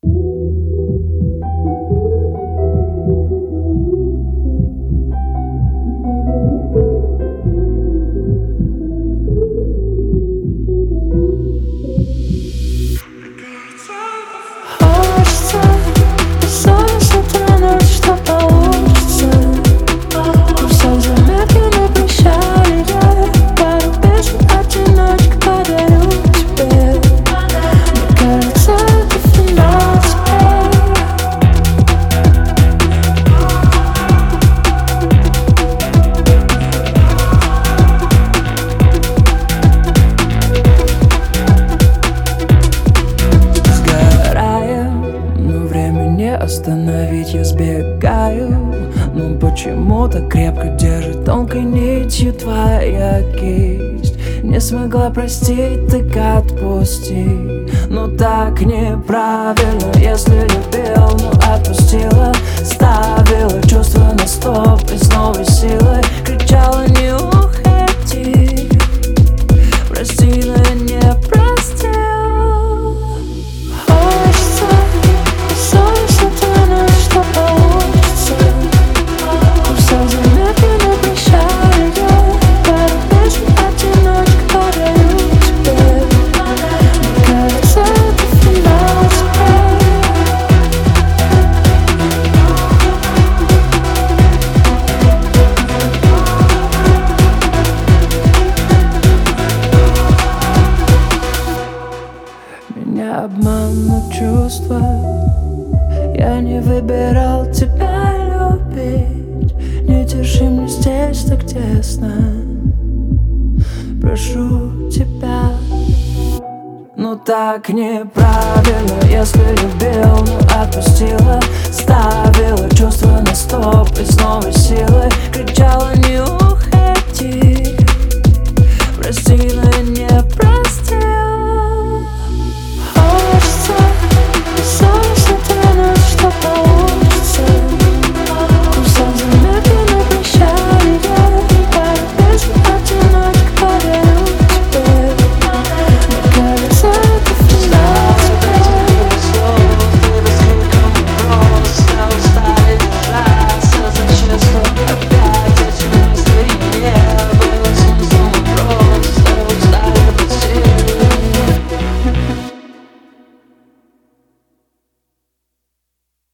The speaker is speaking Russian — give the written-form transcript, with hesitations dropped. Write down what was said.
Остановить я сбегаю, но почему-то крепко держит тонкой нитью твоя кисть. Не смогла простить, так отпусти. Но так неправильно, если любил, но отпустила. Ставила чувства на стоп и с новой силой кричала: не уходи. Прости, но я не простил. Меня обманут чувства. Я не выбирал тебя любить. Не держи мне здесь так тесно. Прошу тебя. Но так неправильно, если любил, но отпусти.